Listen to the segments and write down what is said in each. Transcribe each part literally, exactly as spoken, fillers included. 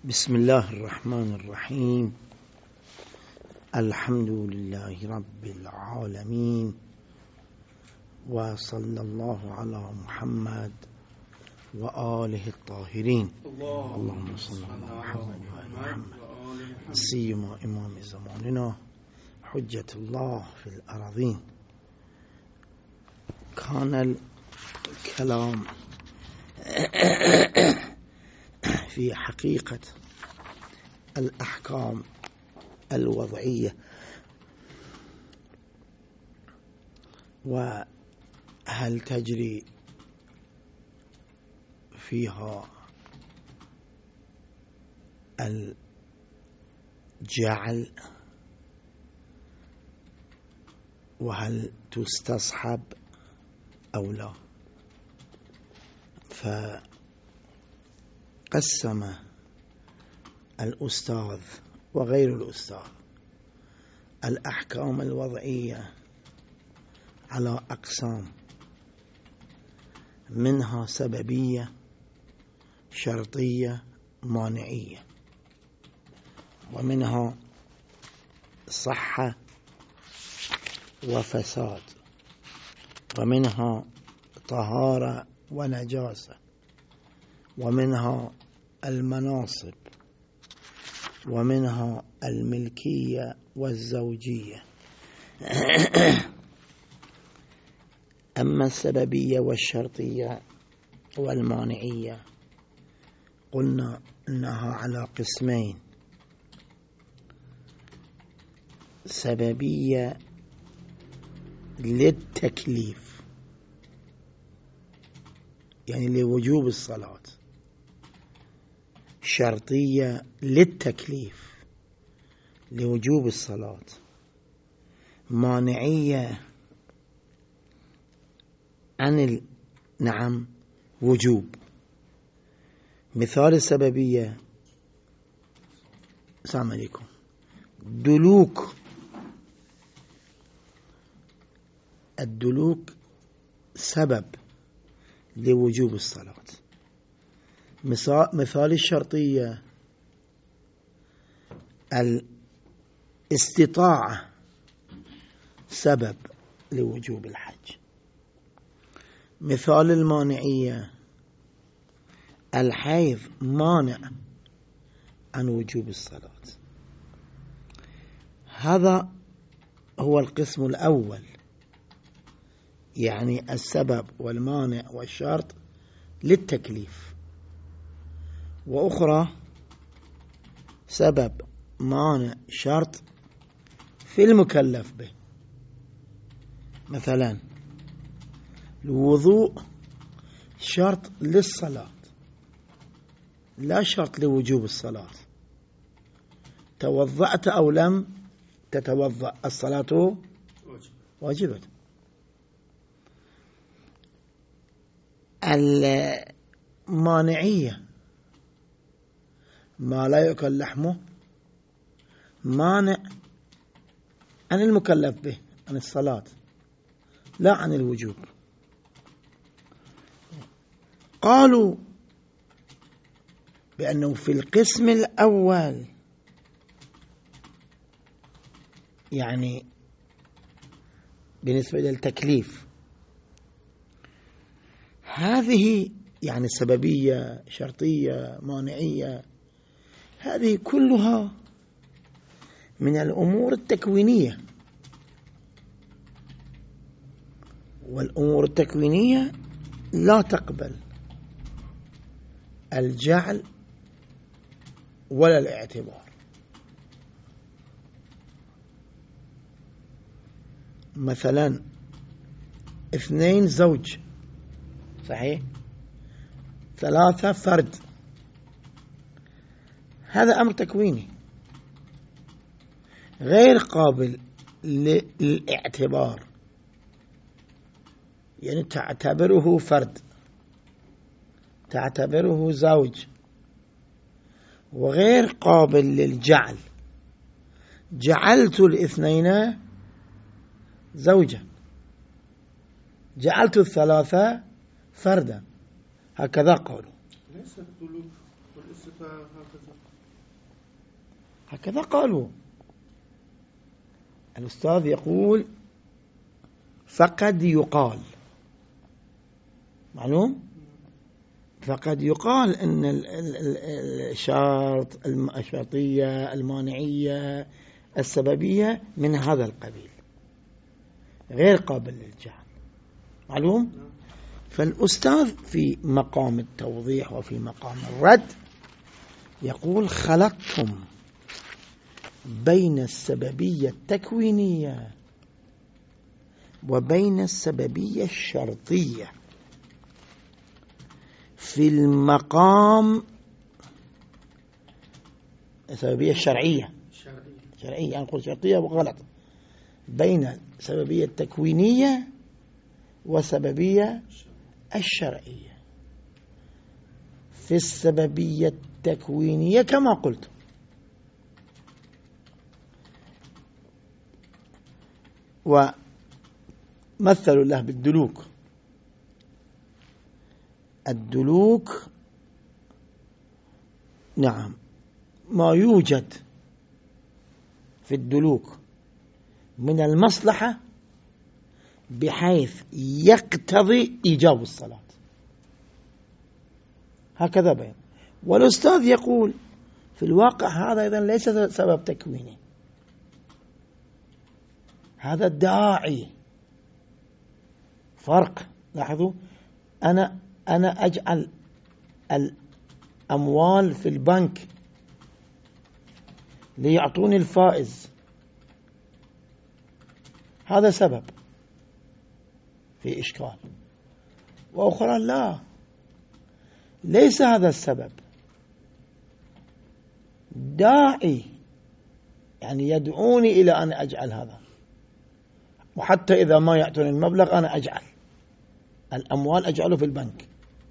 بسم الله الرحمن الرحيم. الحمد لله رب العالمين، وصلى الله على محمد وآله الطاهرين. اللهم صل على محمد وآل محمد سيما إمام زماننا حجة الله في الأراضين. كان الكلام في حقيقة الأحكام الوضعية، وهل تجري فيها الجعل، وهل تستصحب أو لا. فقسم الأستاذ وغير الأستاذ الأحكام الوضعية على أقسام، منها سببية، شرطية، مانعية، ومنها صحة وفساد، ومنها طهارة ونجاسة، ومنها المناصب، ومنها الملكية والزوجية. أما السببية والشرطية والمانعية قلنا إنها على قسمين: سببية للتكليف، يعني لوجوب الصلاة، شرطية للتكليف لوجوب الصلاة، مانعية عن ال... نعم وجوب. مثال السببية: السلام عليكم، دلوك الدلوك سبب لوجوب الصلاة. مثال الشرطية: الاستطاعة سبب لوجوب الحج. مثال المانعية: الحيض مانع عن وجوب الصلاة. هذا هو القسم الأول، يعني السبب والمانع والشرط للتكليف، وأخرى سبب مانع شرط في المكلف به. مثلا الوضوء شرط للصلاة، لا شرط لوجوب الصلاة. توضأت أو لم تتوضأ، الصلاة واجبة. المانعية: ما لا يؤكل لحمه مانع عن المكلف به، عن الصلاة لا عن الوجوب. قالوا بأنه في القسم الأول، يعني بالنسبة للتكليف، هذه يعني سببية، شرطية، مانعية، هذه كلها من الأمور التكوينية، والأمور التكوينية لا تقبل الجعل ولا الاعتبار. مثلا اثنين زوج، صحيح، ثلاثة فرد، هذا أمر تكويني غير قابل للاعتبار، يعني تعتبره فرد، تعتبره زوج، وغير قابل للجعل. جعلت الاثنين زوجا، جعلت الثلاثة فردا، هكذا قالوا. ليس الدلوك هكذا قالوا. الأستاذ يقول فقد يقال، معلوم، فقد يقال أن الشرط الشرطية المانعية السببية من هذا القبيل غير قابل للجعل، معلوم. فالأستاذ في مقام التوضيح وفي مقام الرد يقول خلطتم بين السببية التكوينية وبين السببية الشرطية في المقام السببية الشرعية شرعية يعني نقول شرطية وغلط، بين سببية التكوينية وسببية الشرعية. في السببية التكوينية كما قلت ومثلوا له بالدلوك. الدلوك نعم ما يوجد في الدلوك من المصلحة بحيث يقتضي إيجاب الصلاة، هكذا بين. والأستاذ يقول في الواقع هذا أيضا ليس سبب تكويني، هذا داعي. فرق، لاحظوا، أنا أنا أجعل الأموال في البنك ليعطوني الفائز، هذا سبب في إشكال. وأخرى لا، ليس هذا السبب، داعي يعني يدعوني إلى أن أجعل هذا، وحتى إذا ما يعطوني المبلغ أنا أجعل الأموال أجعله في البنك.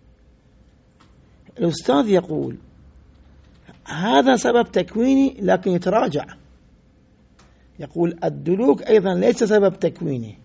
الأستاذ يقول هذا سبب تكويني لكن يتراجع، يقول الدلوك أيضا ليس سبب تكويني،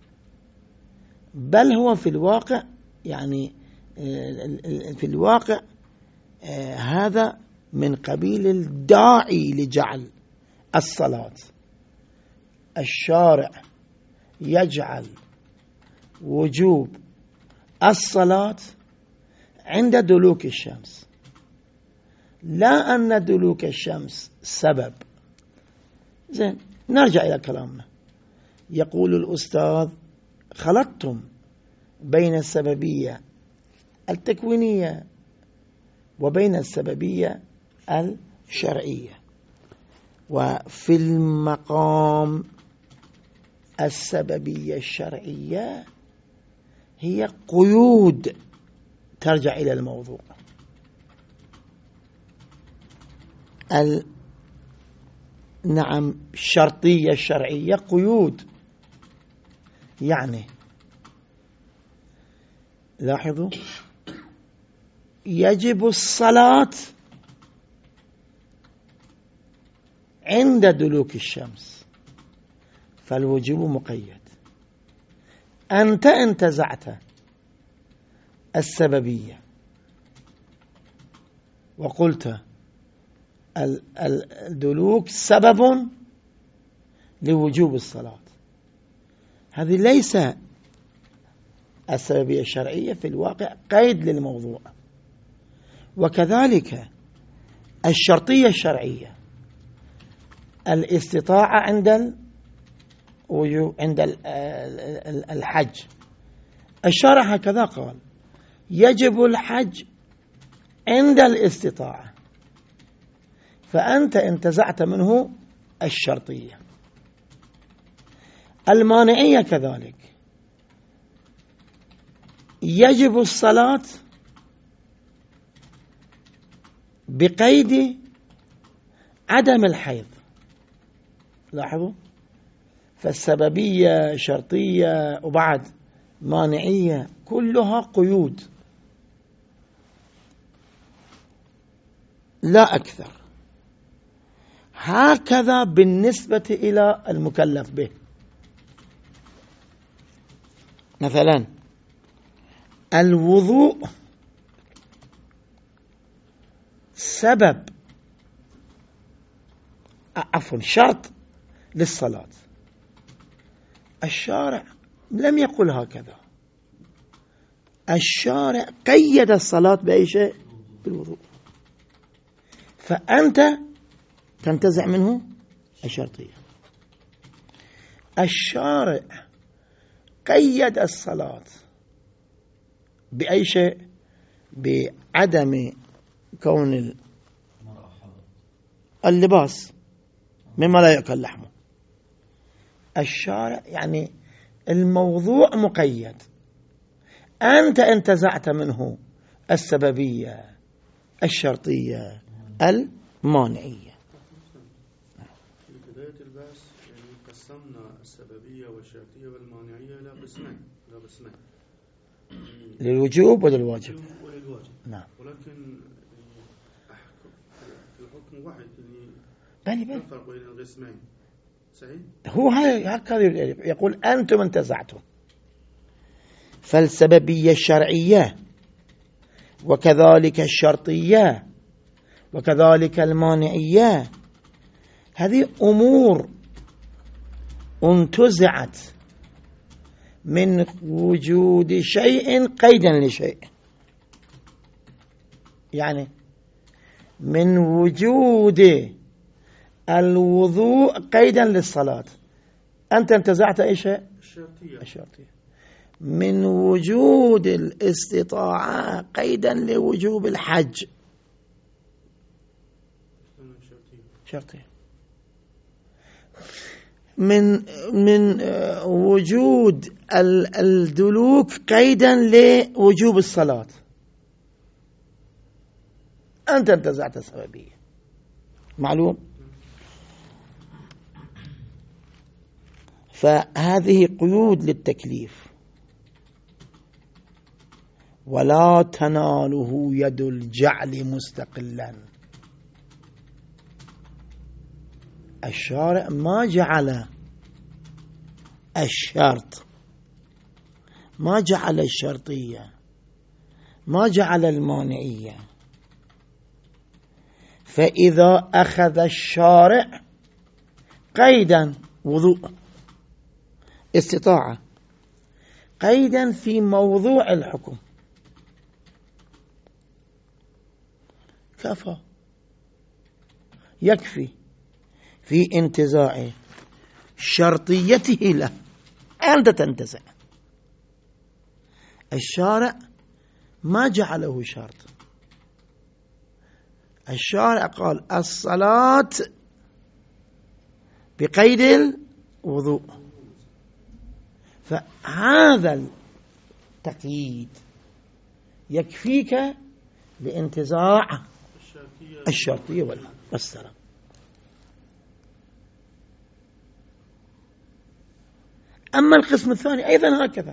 بل هو في الواقع يعني في الواقع هذا من قبيل الداعي لجعل الصلاة. الشارع يجعل وجوب الصلاة عند دلوك الشمس، لا أن دلوك الشمس سبب. زين، نرجع إلى كلامنا. يقول الأستاذ خلطتم بين السببية التكوينية وبين السببية الشرعية، وفي المقام السببية الشرعية هي قيود ترجع إلى الموضوع. ال... نعم الشرطية الشرعية قيود، يعني لاحظوا يجب الصلاة عند دلوك الشمس، فالوجوب مقيد. أنت انتزعت السببية وقلت الدلوك سبب لوجوب الصلاة، هذه ليس السببية الشرعية، في الواقع قيد للموضوع. وكذلك الشرطية الشرعية الاستطاعة عند عند الحج، الشرع هكذا قال يجب الحج عند الاستطاعة، فأنت انتزعت منه الشرطية. المانعية كذلك يجب الصلاة بقيد عدم الحيض، لاحظوا، فالسببية شرطية وبعد مانعية كلها قيود لا أكثر. هكذا بالنسبة إلى المكلف به. مثلا الوضوء سبب عفوا شرط للصلاة. الشارع لم يقل هكذا، الشارع قيد الصلاة بأي شيء؟ بالوضوء. فأنت تنتزع منه الشرطية. الشارع قيد الصلاة بأي شيء؟ بعدم كون اللباس مما لا يأكل لحمه. الشارع يعني الموضوع مقيد، أنت انتزعت منه السببية، الشرطية، المانعية. في بداية البحث يعني قسمنا السببية والشرطية والمانعية إلى قسمين، إلى قسمين للوجوب وللواجب. وللواجب. نعم. ولكن الحكم واحد يعني لا فرق بين القسمين. صحيح؟ هو هكذا يقول أنتم انتزعتم. فالسببية الشرعية وكذلك الشرطية وكذلك المانعية هذه أمور انتزعت من وجود شيء قيدا لشيء. يعني من وجود الوضوء قيدا للصلاة أنت انتزعت أي شيء؟ الشرطية. الشرطية. من وجود الاستطاعة قيدا لوجوب الحج شرطية. من من وجود الدلوك قيدا لوجوب الصلاة أنت انتزعت السببية. معلوم؟ فهذه قيود للتكليف. ولا تناله يد الجعل مستقلا. الشارع ما جعل الشرط، ما جعل الشرطية، ما جعل المانعية. فإذا أخذ الشارع قيدا وضوء استطاعة قيدا في موضوع الحكم كفى، يكفي في انتزاع شرطيته له. أنت تنتزع. الشارع ما جعله شرط. الشارع قال الصلاة بقيد الوضوء. فهذا التقييد يكفيك لانتزاع الشرطية والسلام. أما القسم الثاني أيضا هكذا.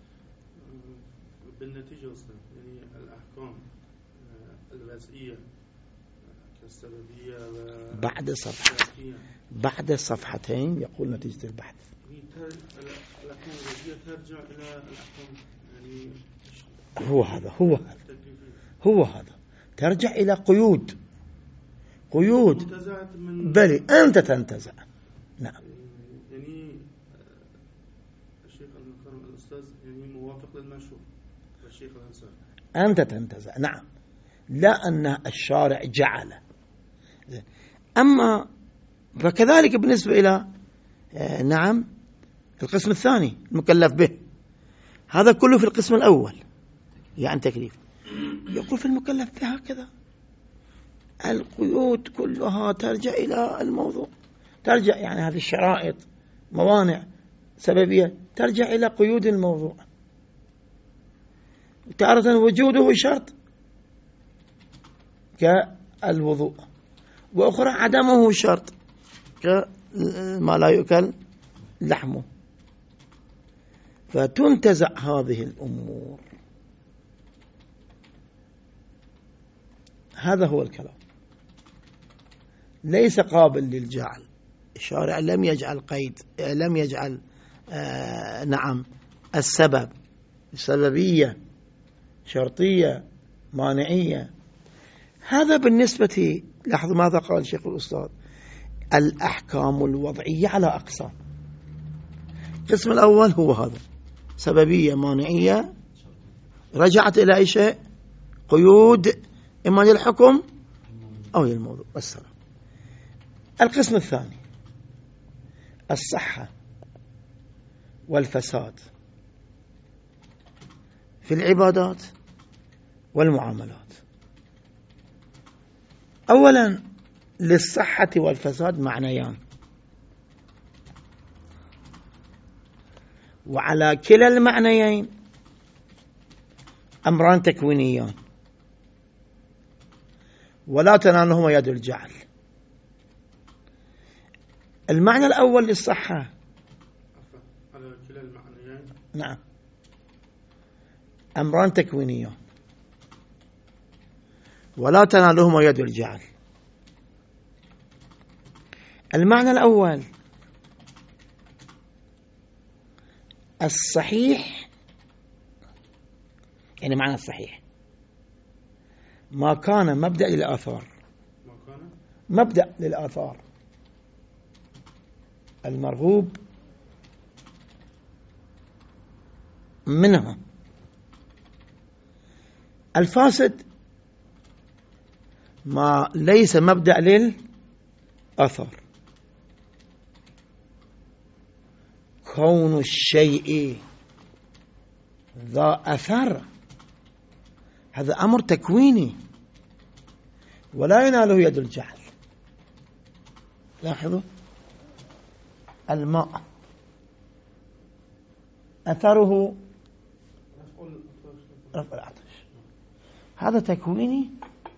بالنتيجة أصلا يعني الأحكام الوضعية كالسببية بعد صفحة بعد صفحتين يقول نتيجة البحث. الأحكام الوضعية ترجع إلى الأحكام يعني هو هذا هو هذا هو هذا ترجع إلى قيود قيود بل أنت تنتزع. نعم. يعني الشيخ المكرم الأستاذ يعني موافق للمشروع والشيخ الأنصار. أنت تنتزع. نعم. لا أن الشارع جعل. أما فكذلك بالنسبة إلى نعم القسم الثاني المكلف به، هذا كله في القسم الأول يعني تكليف. يقول في المكلف به هكذا القيود كلها ترجع إلى الموضوع، ترجع يعني هذه الشرائط موانع سببية ترجع إلى قيود الموضوع. تارة وجوده شرط كالوضوء، وأخرى عدمه شرط كما لا يؤكل لحمه. فتنتزع هذه الأمور. هذا هو الكلام، ليس قابل للجعل. الشارع لم يجعل قيد، لم يجعل آه نعم السبب سببية شرطية مانعية. هذا بالنسبة، لاحظوا ماذا قال الشيخ الأستاذ، الأحكام الوضعية على أقسام. القسم الأول هو هذا، سببية مانعية رجعت إلى أي شيء، قيود إما للحكم أو للموضوع والسلام. القسم الثاني الصحة والفساد في العبادات والمعاملات. أولا للصحة والفساد معنيان، وعلى كلا المعنيين أمران تكوينيان ولا تنالهما يد الجعل. المعنى الأول للصحة، على كلا المعنيين نعم، أمران تكوينيان ولا تنالهما يد الجعل. المعنى الأول الصحيح، يعني معنى الصحيح ما كان مبدأ للآثار، ما كان مبدأ للآثار المرغوب منها. الفاسد ما ليس مبدأ للآثار، كون الشيء ذا أثر هذا أمر تكويني ولا يناله يد الجهل. لاحظوا الماء أثره رفع العطش، هذا تكويني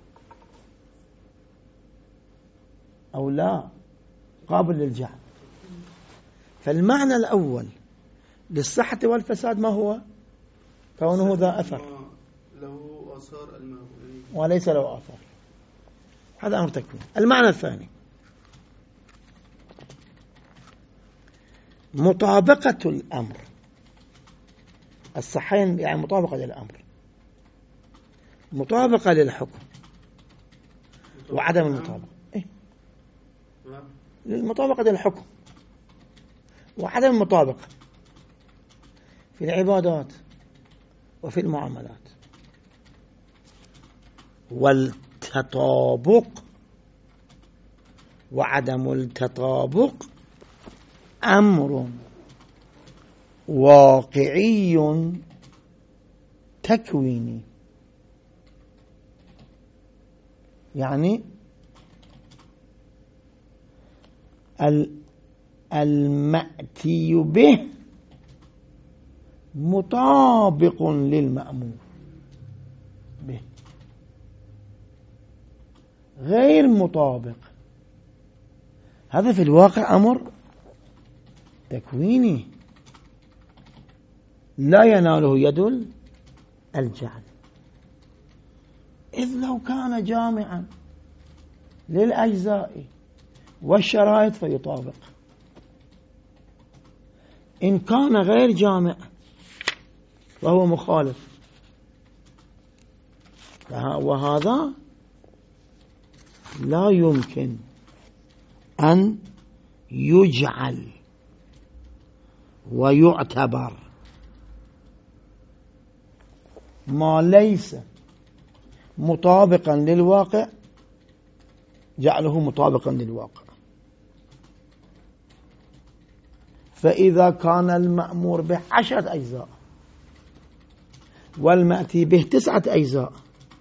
أو لا قابل للجهل. فالمعنى الأول للصحة والفساد ما هو؟ كونه ذا أثر له آثار الماء وليس له آثار، هذا أمر تكوين. المعنى الثاني مطابقة الأمر، الصحين يعني مطابقة للأمر، مطابقة للحكم وعدم المطابقة، إيه؟ المطابقة للحكم وعدم المطابقة في العبادات وفي المعاملات. والتطابق وعدم التطابق أمر واقعي تكويني، يعني المأتي به مطابق للمأمور به، غير مطابق، هذا في الواقع أمر تكويني لا يناله يد الجعل. إذ لو كان جامعا للأجزاء والشرائط فيطابق، إن كان غير جامع فهو مخالف، وهذا لا يمكن أن يجعل ويعتبر ما ليس مطابقا للواقع جعله مطابقا للواقع. فإذا كان المأمور به عشرة أجزاء والمأتي به تسعة أجزاء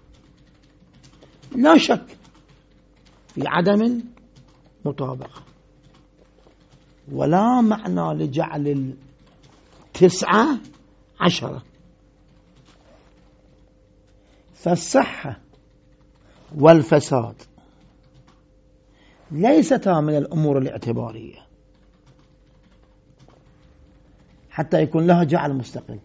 لا شك في عدم المطابقة، ولا معنى لجعل التسعة عشرة. فالصحة والفساد ليستا من الأمور الاعتبارية حتى يكون لها جعل مستقل،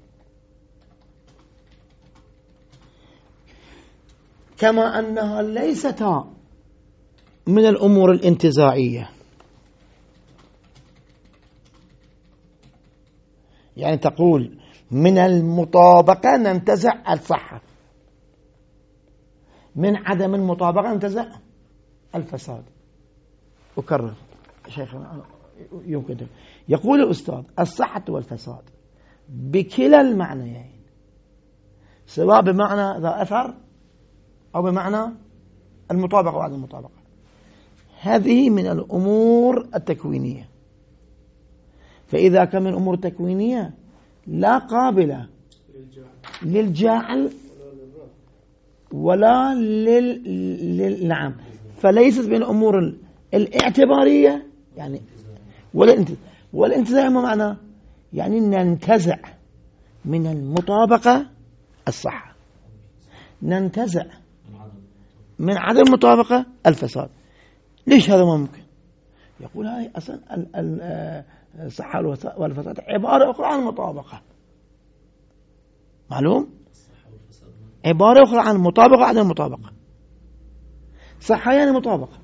كما أنها ليستا من الأمور الانتزاعية، يعني تقول من المطابقة ننتزع الصحة، من عدم المطابقة انتزع الفساد. أكرر شيخنا يمكن يقول الأستاذ الصحة والفساد بكلا المعنيين، سواء بمعنى ذا أثر أو بمعنى المطابقة وعدم المطابقة، هذه من الأمور التكوينية. فإذا كان من الأمور التكوينية لا قابلة للجعل ولا لل... لل... نعم، فليست من الأمور الاعتبارية يعني ولا والانتزاع ما معناه يعني ننتزع من المطابقة الصحة، ننتزع من عدم المطابقة الفساد. ليش هذا ممكن؟ يقول هاي أصلا الصحة والفساد عبارة أخرى عن المطابقة، معلوم؟ عبارة أخرى عن المطابقة وعدم المطابقة. صحة يعني مطابقة،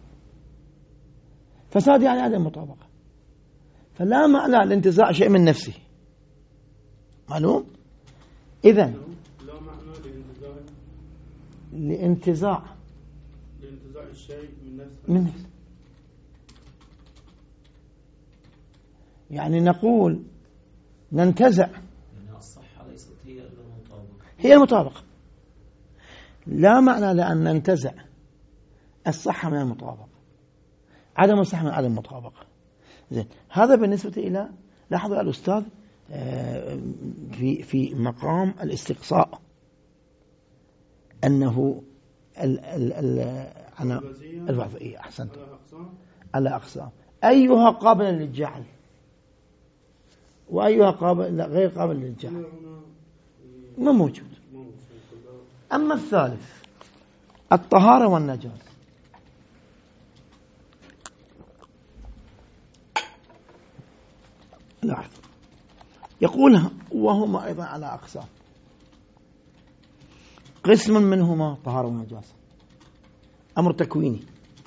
فساد يعني عدم مطابقة، فلا معنى الانتزاع شيء من نفسه، معلوم؟ إذن لا معنى لانتزاع لانتزاع لانتزاع الشيء من نفسه من نفسه. يعني نقول ننتزع يعني الصحة ليست هي المطابقة، هي المطابقة، لا معنى لأن ننتزع الصحة من المطابقة، عدم الصحة من عدم المطابقة. زين، هذا بالنسبة إلى لاحظوا الأستاذ في في مقام الاستقصاء أنه ال ال ال الوضعية أحسنت على أقسام، أيها قابل للجعل وأيها قابل غير قابل للجعل ما موجود. أما الثالث الطهارة والنجاسة، لاحظ يقول وهما أيضا على أقسام، قسم منهما طهارة ونجاسة، أمر تكويني،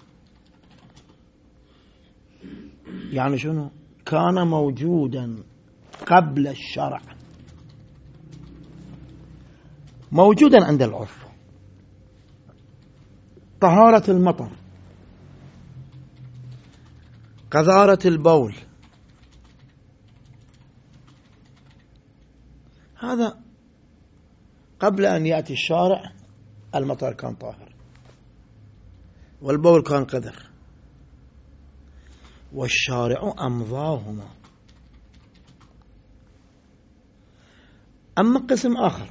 يعني شنو؟ كان موجودا قبل الشرع، موجودا عند العرف، طهارة المطر، قذارة البول، هذا قبل أن يأتي الشارع المطر كان طاهر والبول كان قذر، والشارع أمضاهما. أما قسم آخر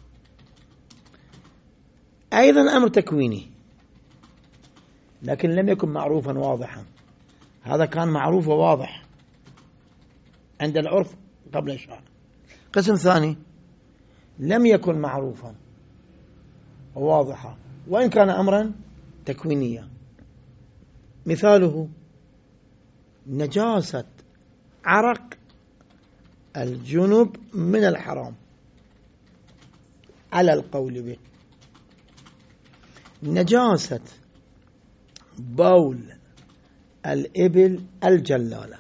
أيضا أمر تكويني لكن لم يكن معروفا واضحا، هذا كان معروف وواضح عند العرف قبل الشرع. قسم ثاني لم يكن معروفا وواضحا وإن كان أمرا تكوينيا، مثاله نجاسة عرق الجنب من الحرام على القول به، نجاسة بول الإبل الجلالة،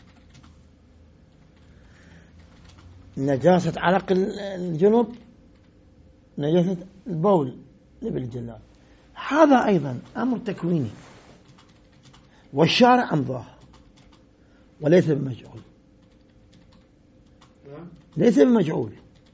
نجاسة عرق الجنب، نجاسة البول الإبل الجلالة، هذا أيضا أمر تكويني والشارع أمضاه وليس بمجعول، ليس بمجعول،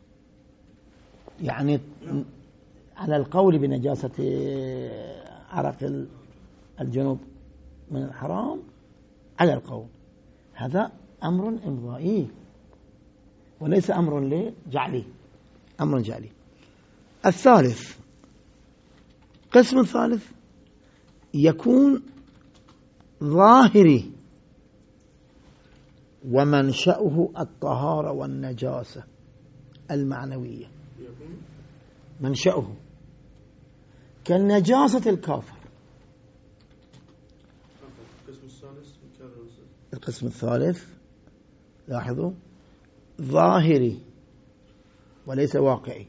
يعني على القول بنجاسة عرق الجنوب من الحرام على القول، هذا أمر إمضائي وليس أمر لجعلي، أمر جعلي. الثالث قسم الثالث يكون ظاهري ومنشأه الطهارة والنجاسة المعنوية، منشأه كالنجاسة الكافر. القسم الثالث لاحظوا ظاهري وليس واقعي،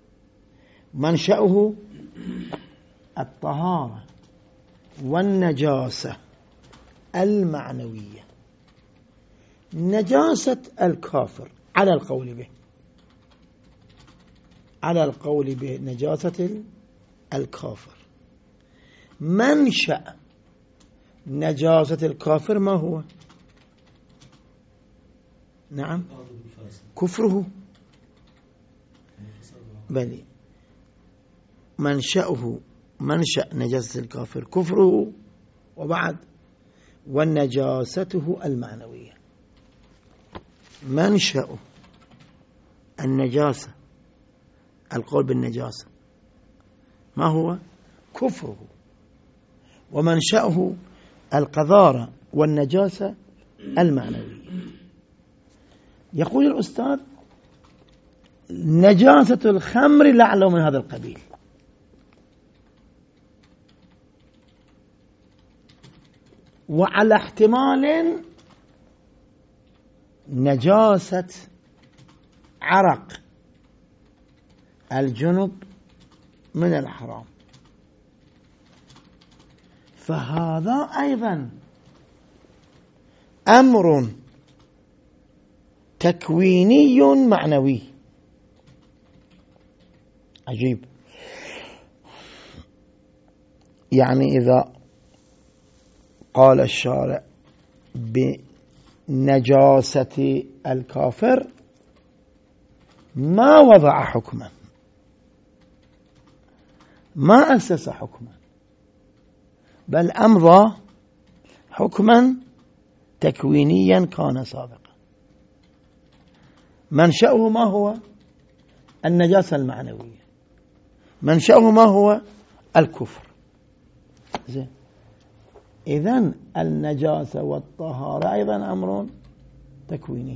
منشأه الطهارة والنجاسة المعنوية، نجاسة الكافر على القول به، على القول بنجاسة الكافر منشأ نجاسة الكافر ما هو؟ نعم كفره، بل منشأه منشأ نجاسة الكافر كفره، وبعد والنجاسته المعنوية. منشأ النجاسة، القول بالنجاسة، ما هو؟ كفره، ومنشأه القذارة والنجاسة المعنوية. يقول الأستاذ نجاسة الخمر لعله من هذا القبيل، وعلى احتمال نجاسة عرق الجنب من الحرام، فهذا أيضا أمر تكويني معنوي عجيب. يعني إذا قال الشارع بنجاسة الكافر ما وضع حكما، ما أسس حكما، بل أمضى حكما تكوينيا كان سابقا. منشأه ما هو؟ النجاسة المعنوية، منشأه ما هو؟ الكفر. زين، إذن النجاسة والطهارة أيضا أمر تكويني،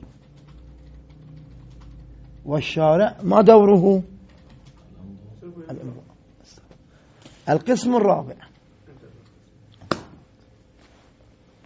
والشارع ما دوره؟ القسم الرابع